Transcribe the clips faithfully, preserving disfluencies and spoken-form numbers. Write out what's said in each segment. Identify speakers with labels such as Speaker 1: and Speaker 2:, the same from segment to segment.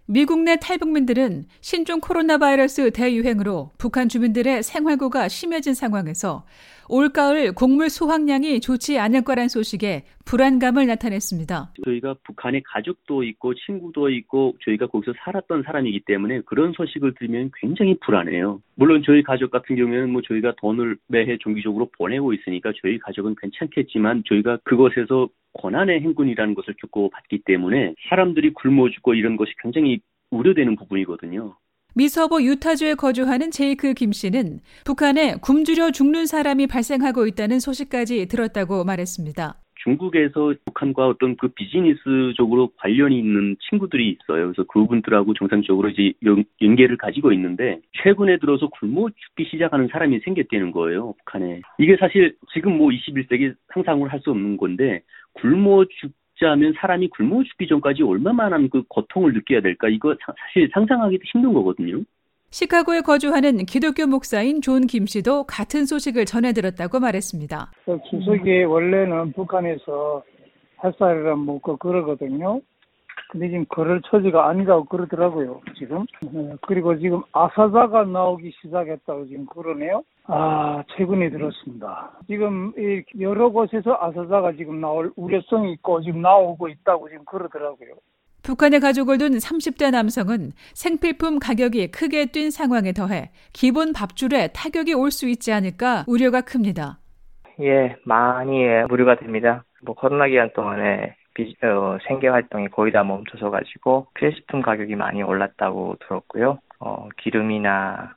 Speaker 1: 미국 내 탈북민들은 신종 코로나 바이러스 대유행으로 북한 주민들의 생활고가 심해진 상황에서 올가을 곡물 수확량이 좋지 않을 거란 소식에 불안감을 나타냈습니다.
Speaker 2: 저희가 북한에 가족도 있고 친구도 있고 저희가 거기서 살았던 사람이기 때문에 그런 소식을 들으면 굉장히 불안해요. 물론 저희 가족 같은 경우에는 뭐 저희가 돈을 매해 정기적으로 보내고 있으니까 저희 가족은 괜찮겠지만 저희가 그것에서 고난의 행군이라는 것을 겪어봤기 때문에 사람들이 굶어 죽고 이런 것이 굉장히 우려되는 부분이거든요.
Speaker 1: 미서부 유타주에 거주하는 제이크 김 씨는 북한에 굶주려 죽는 사람이 발생하고 있다는 소식까지 들었다고 말했습니다.
Speaker 2: 중국에서 북한과 어떤 그 비즈니스적으로 관련이 있는 친구들이 있어요. 그래서 그분들하고 정상적으로 이제 연계를 가지고 있는데 최근에 들어서 굶어 죽기 시작하는 사람이 생겼다는 거예요. 북한에. 이게 사실 지금 뭐 이십일 세기 상상을 할 수 없는 건데 굶어 죽자면 사람이 굶어 죽기 전까지 얼마만한 그 고통을 느껴야 될까? 이거 사실 상상하기도 힘든 거거든요.
Speaker 1: 시카고에 거주하는 기독교 목사인 존 김 씨도 같은 소식을 전해 들었다고 말했습니다.
Speaker 3: 추석이 원래는 북한에서 햇살이라 먹고 그러거든요. 근데 지금 그럴 처지가 아니라고 그러더라고요, 지금. 그리고 지금 아사자가 나오기 시작했다고 지금 그러네요. 아, 최근에 들었습니다. 지금 여러 곳에서 아사자가 지금 나올 우려성이 있고 지금 나오고 있다고 지금 그러더라고요.
Speaker 1: 북한에 가족을 둔 삼십 대 남성은 생필품 가격이 크게 뛴 상황에 더해 기본 밥줄에 타격이 올 수 있지 않을까 우려가 큽니다.
Speaker 4: 예, 많이 우려가 됩니다. 뭐 코로나 기간 동안에 비, 어, 생계 활동이 거의 다 멈춰서 가지고 필수품 가격이 많이 올랐다고 들었고요. 어, 기름이나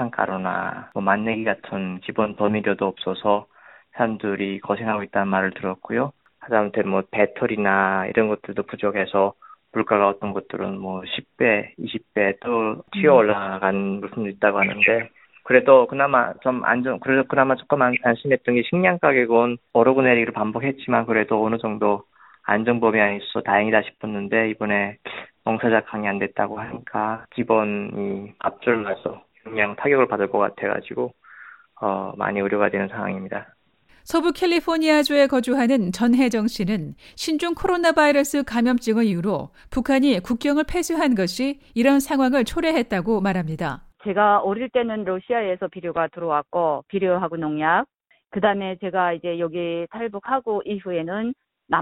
Speaker 4: 사탕가루나 뭐 맛내기 같은 기본 조미료도 없어서 사람들이 고생하고 있다는 말을 들었고요. 하다못해 뭐 배터리나 이런 것들도 부족해서 물가가 어떤 것들은 뭐 십 배, 이십 배 또 튀어 올라간 물품도 있다고 하는데 그래도 그나마 좀 안전, 그래도 그나마 조금 안, 안심했던 게 식량 가격은 오르고 내리기를 반복했지만 그래도 어느 정도 안정 범위안에 있어서 다행이다 싶었는데 이번에 농사작 강이 안 됐다고 하니까 기본이 앞줄라서 그냥 타격을 받을 것 같아가지고 어, 많이 우려가 되는 상황입니다.
Speaker 1: 서부 캘리포니아주에 거주하는 전혜정 씨는 신종 코로나 바이러스 감염증을 이유로 북한이 국경을 폐쇄한 것이 이런 상황을 초래했다고 말합니다.
Speaker 5: 제가 어릴 때는 러시아에서 비료가 들어왔고 비료하고 농약, 그다음에 제가 이제 여기 탈북하고 이후에는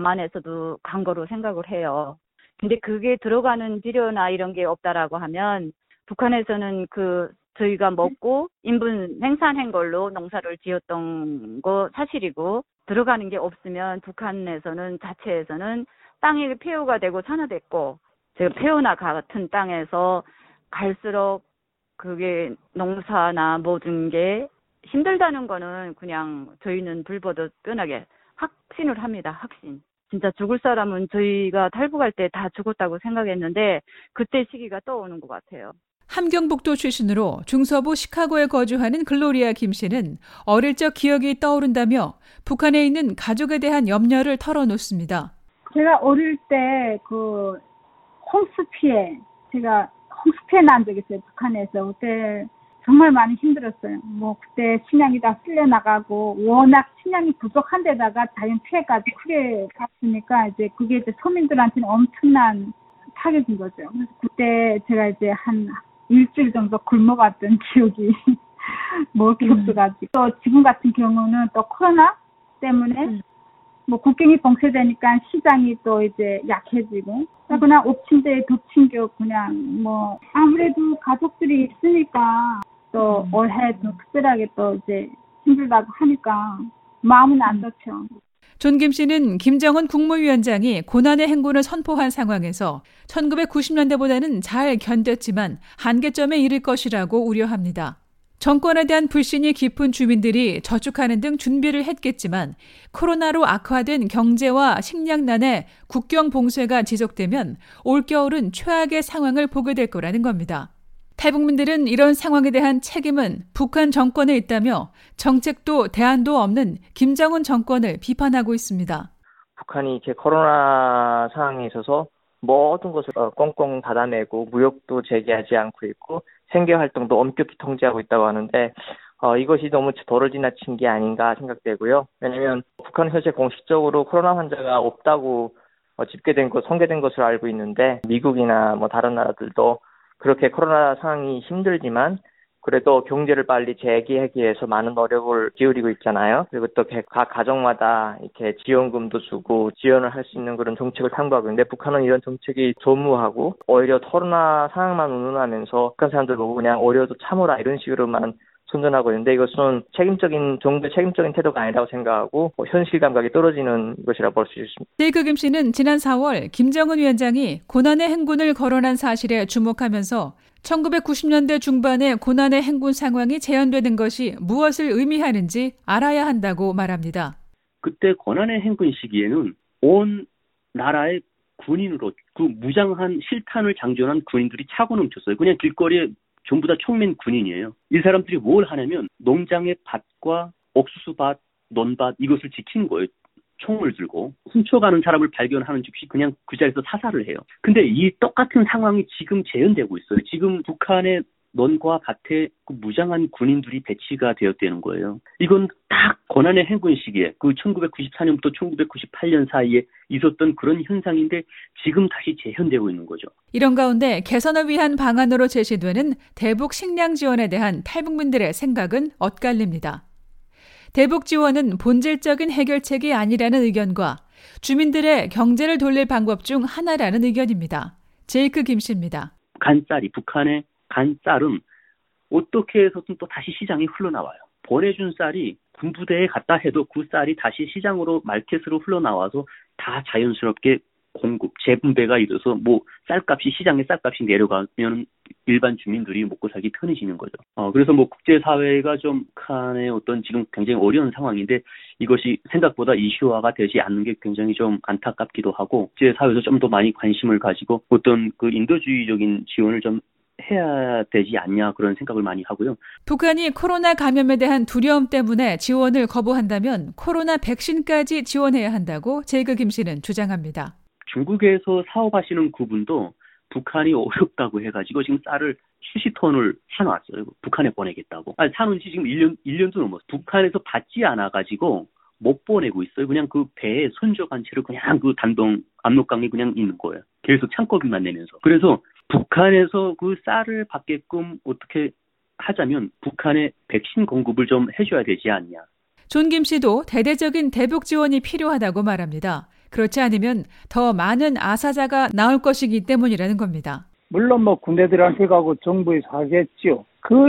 Speaker 5: 남한에서도 간 거로 생각을 해요. 근데 그게 들어가는 비료나 이런 게 없다라고 하면 북한에서는 그 저희가 먹고 인분 생산한 걸로 농사를 지었던 거 사실이고 들어가는 게 없으면 북한에서는 자체에서는 땅이 폐허가 되고 산화됐고 제가 폐허나 같은 땅에서 갈수록 그게 농사나 모든 게 힘들다는 거는 그냥 저희는 불보듯 뻔하게 확신을 합니다. 확신. 진짜 죽을 사람은 저희가 탈북할 때 다 죽었다고 생각했는데 그때 시기가 떠오는 것 같아요.
Speaker 1: 함경북도 출신으로 중서부 시카고에 거주하는 글로리아 김 씨는 어릴 적 기억이 떠오른다며 북한에 있는 가족에 대한 염려를 털어놓습니다.
Speaker 6: 제가 어릴 때 그 홍수 피해, 제가 홍수 피해 난 적이 있어요. 북한에서. 그때 정말 많이 힘들었어요. 뭐 그때 식량이 다 쓸려 나가고 워낙 식량이 부족한 데다가 자연 피해까지 크게 갔으니까 이제 그게 이제 서민들한테는 엄청난 타격인 거죠. 그래서 그때 제가 이제 한 일주일 정도 굶어갔던 기억이 뭐 기억도가지고 또 지금 같은 경우는 또 코로나 때문에 음. 뭐 국경이 봉쇄되니까 시장이 또 이제 약해지고 음. 그냥 엎친 데 덮친 격 그냥 뭐 아무래도 가족들이 있으니까 또 음. 올해 또 특별하게 또 이제 힘들다고 하니까 마음은 안 좋죠.
Speaker 1: 존 김 씨는 김정은 국무위원장이 고난의 행군을 선포한 상황에서 천구백구십 년대보다는 잘 견뎠지만 한계점에 이를 것이라고 우려합니다. 정권에 대한 불신이 깊은 주민들이 저축하는 등 준비를 했겠지만 코로나로 악화된 경제와 식량난에 국경 봉쇄가 지속되면 올겨울은 최악의 상황을 보게 될 거라는 겁니다. 탈북민들은 이런 상황에 대한 책임은 북한 정권에 있다며 정책도 대안도 없는 김정은 정권을 비판하고 있습니다.
Speaker 4: 북한이 이렇게 코로나 상황에 있어서 모든 것을 꽁꽁 닫아내고 무역도 재개하지 않고 있고 생계활동도 엄격히 통제하고 있다고 하는데 어, 이것이 너무 도를 지나친 게 아닌가 생각되고요. 왜냐하면 북한은 현재 공식적으로 코로나 환자가 없다고 어, 집계된 것, 통계된 것으로 알고 있는데 미국이나 뭐 다른 나라들도 그렇게 코로나 상황이 힘들지만 그래도 경제를 빨리 재개하기 위해서 많은 노력을 기울이고 있잖아요. 그리고 또 각 가정마다 이렇게 지원금도 주고 지원을 할 수 있는 그런 정책을 탐구하고 있는데 북한은 이런 정책이 조무하고 오히려 코로나 상황만 운운하면서 북한 사람들 보고 그냥 오히려도 참으라 이런 식으로만 선전하고 있는데 이것은 책임적인 정부의 책임적인 태도가 아니라고 생각하고 현실 감각이 떨어지는 것이라고 볼 수 있습니다.
Speaker 1: 제이크 김 씨는 지난 사월 김정은 위원장이 고난의 행군을 거론한 사실에 주목하면서 천구백구십 년대 중반에 고난의 행군 상황이 재현되는 것이 무엇을 의미하는지 알아야 한다고 말합니다.
Speaker 2: 그때 고난의 행군 시기에는 온 나라의 군인으로 그 무장한 실탄을 장전한 군인들이 차고 넘쳤어요. 그냥 길거리에 전부 다 총맨 군인이에요. 이 사람들이 뭘 하냐면 농장의 밭과 옥수수밭, 논밭 이것을 지키는 거예요. 총을 들고 훔쳐가는 사람을 발견하는 즉시 그냥 그 자리에서 사살을 해요. 근데 이 똑같은 상황이 지금 재현되고 있어요. 지금 북한의 논과 밭에 그 무장한 군인들이 배치가 되었다는 거예요. 이건 딱 고난의 행군 시기에 그 천구백구십사 년부터 천구백구십팔 년 사이에 있었던 그런 현상인데 지금 다시 재현되고 있는 거죠.
Speaker 1: 이런 가운데 개선을 위한 방안으로 제시되는 대북 식량 지원에 대한 탈북민들의 생각은 엇갈립니다. 대북 지원은 본질적인 해결책이 아니라는 의견과 주민들의 경제를 돌릴 방법 중 하나라는 의견입니다. 제이크 김 씨입니다.
Speaker 2: 간쌀이 북한의 간 쌀은 어떻게 해서든 또 다시 시장에 흘러나와요. 보내준 쌀이 군부대에 갔다 해도 그 쌀이 다시 시장으로 마켓으로 흘러나와서 다 자연스럽게 공급, 재분배가 이뤄서 뭐 쌀값이 시장에 쌀값이 내려가면 일반 주민들이 먹고 살기 편해지는 거죠. 어, 그래서 뭐 국제사회가 좀 북한의 어떤 지금 굉장히 어려운 상황인데 이것이 생각보다 이슈화가 되지 않는 게 굉장히 좀 안타깝기도 하고 국제사회에서 좀 더 많이 관심을 가지고 어떤 그 인도주의적인 지원을 좀 해야 되지 않냐 그런 생각을 많이 하고요.
Speaker 1: 북한이 코로나 감염에 대한 두려움 때문에 지원을 거부한다면 코로나 백신까지 지원해야 한다고 제이크 김 씨는 주장합니다.
Speaker 2: 중국에서 사업하시는 그분도 북한이 어렵다고 해가지고 지금 쌀을 칠십 톤을 사놨어요. 북한에 보내겠다고. 아니, 사놓은 지 지금 일 년, 일 년도 넘었어요. 북한에서 받지 않아가지고 못 보내고 있어요. 그냥 그 배에 선적한 채로 그냥 그 단동 압록강에 그냥 있는 거예요. 계속 창고비만 내면서. 그래서 북한에서 그 쌀을 받게끔 어떻게 하자면 북한에 백신 공급을 좀 해줘야 되지 않냐.
Speaker 1: 존 김 씨도 대대적인 대북 지원이 필요하다고 말합니다. 그렇지 않으면 더 많은 아사자가 나올 것이기 때문이라는 겁니다.
Speaker 3: 물론 뭐 군대들한테 가고 정부에서 하겠죠.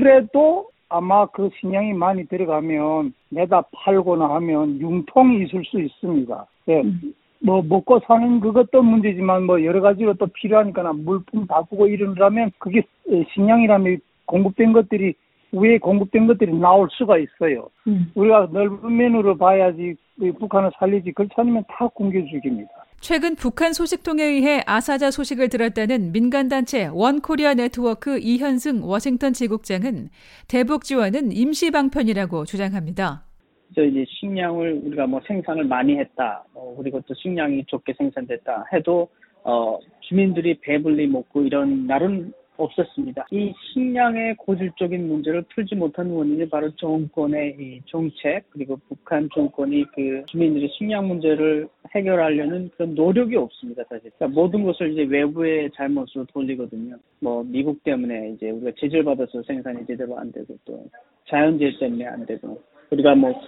Speaker 3: 그래도 아마 그 식량이 많이 들어가면 내다 팔거나 하면 융통이 있을 수 있습니다. 네. 뭐 먹고 사는 그것도 문제지만 뭐 여러 가지로 또 필요하니까 물품 바꾸고 이러려면 그게 식량이라면 공급된 것들이 위에 공급된 것들이 나올 수가 있어요. 음. 우리가 넓은 면으로 봐야지 북한을 살리지 그렇지 않으면 다 굶겨 죽입니다.
Speaker 1: 최근 북한 소식통에 의해 아사자 소식을 들었다는 민간단체 원코리아 네트워크 이현승 워싱턴 지국장은 대북 지원은 임시 방편이라고 주장합니다.
Speaker 7: 이제 식량을 우리가 뭐 생산을 많이 했다, 어, 그리고 또 식량이 적게 생산됐다 해도 어, 주민들이 배불리 먹고 이런 날은 없었습니다. 이 식량의 고질적인 문제를 풀지 못한 원인이 바로 정권의 이 정책 그리고 북한 정권이 그 주민들의 식량 문제를 해결하려는 그런 노력이 없습니다. 사실 그러니까 모든 것을 이제 외부의 잘못으로 돌리거든요. 뭐 미국 때문에 이제 우리가 제재를 받아서 생산이 제대로 안 되고 또 자연재해 때문에 안 되고 우리가 뭐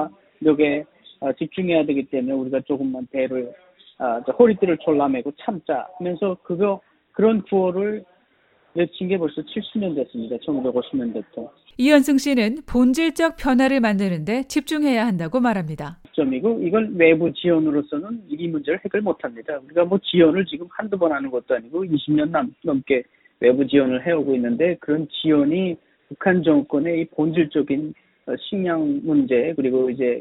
Speaker 7: 군사력에 어, 집중해야 되기 때문에 우리가 조금만 배를 어, 허리띠를 졸라매고 참자 하면서 그거 그런 구호를 외친 게 벌써 칠십 년 됐습니다. 천구백오십 년대부터.
Speaker 1: 이현승 씨는 본질적 변화를 만드는 데 집중해야 한다고 말합니다.
Speaker 7: 점이고 이걸 외부 지원으로서는 이 문제를 해결 못합니다. 우리가 뭐 지원을 지금 한두 번 하는 것도 아니고 이십 년 남, 넘게 외부 지원을 해오고 있는데 그런 지원이 북한 정권의 이 본질적인 식량 문제 그리고 이제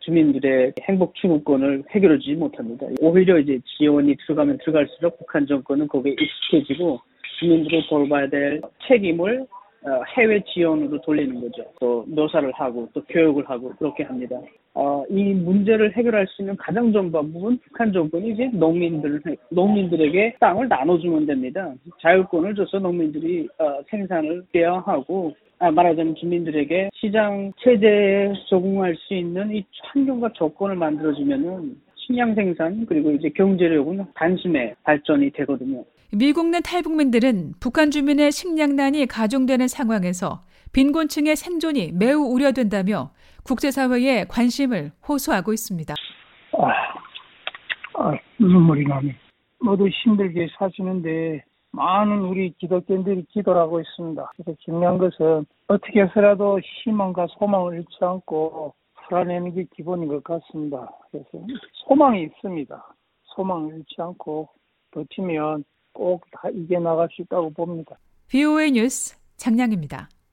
Speaker 7: 주민들의 행복 추구권을 해결하지 못합니다. 오히려 이제 지원이 들어가면 들어갈수록 북한 정권은 거기에 익숙해지고 주민들을 돌봐야 될 책임을 해외 지원으로 돌리는 거죠. 또 노사를 하고 또 교육을 하고 그렇게 합니다. 어, 이 문제를 해결할 수 있는 가장 좋은 방법은 북한 정권이 이제 농민들, 농민들에게 땅을 나눠주면 됩니다. 자율권을 줘서 농민들이 어, 생산을 대여하고 아, 말하자면 주민들에게 시장 체제에 적응할 수 있는 이 환경과 조건을 만들어주면은 식량 생산 그리고 이제 경제력은 단숨에 발전이 되거든요.
Speaker 1: 미국 내 탈북민들은 북한 주민의 식량난이 가중되는 상황에서 빈곤층의 생존이 매우 우려된다며 국제사회에 관심을 호소하고 있습니다.
Speaker 3: 아, 아, 눈물이 나네. 모두 힘들게 사시는데 많은 우리 기독교인들이 기도를 하고 있습니다. 그래서 중요한 것은 어떻게 해서라도 희망과 소망을 잃지 않고 살아내는 게 기본인 것 같습니다. 그래서 소망이 있습니다. 소망을 잃지 않고 버티면 꼭 다 이겨나갈 수 있다고 봅니다.
Speaker 1: 브이오에이 뉴스 장량입니다.